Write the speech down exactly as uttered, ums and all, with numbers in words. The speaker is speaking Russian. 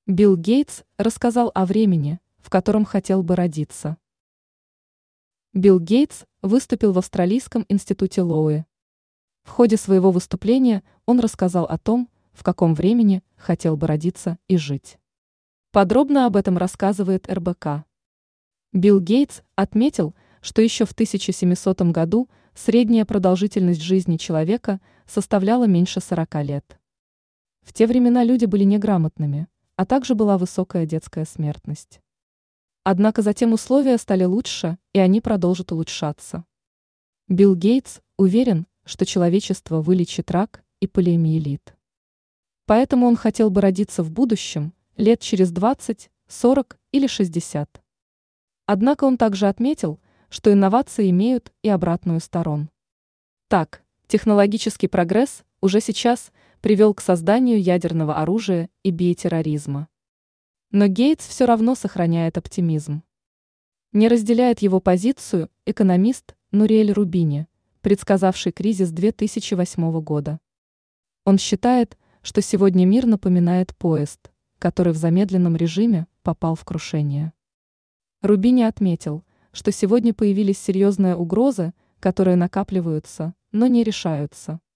Билл Гейтс рассказал о времени, в котором хотел бы родиться. Билл Гейтс выступил в Австралийском институте Лоуи. В ходе своего выступления он рассказал о том, в каком времени хотел бы родиться и жить. Подробно об этом рассказывает эр бэ ка. Билл Гейтс отметил, что еще в тысяча семисотом году средняя продолжительность жизни человека составляла меньше сорока лет. В те времена люди были неграмотными, а также была высокая детская смертность. Однако затем условия стали лучше, и они продолжат улучшаться. Билл Гейтс уверен, что человечество вылечит рак и полиомиелит. Поэтому он хотел бы родиться в будущем, лет через двадцать, сорок или шестьдесят. Однако он также отметил, что инновации имеют и обратную сторону. Так, технологический прогресс уже сейчас привел к созданию ядерного оружия и биотерроризма. Но Гейтс все равно сохраняет оптимизм. Не разделяет его позицию экономист Нуриэль Рубини, предсказавший кризис две тысячи восьмого года. Он считает, что сегодня мир напоминает поезд, который в замедленном режиме попал в крушение. Рубини отметил, что сегодня появились серьезные угрозы, которые накапливаются, но не решаются.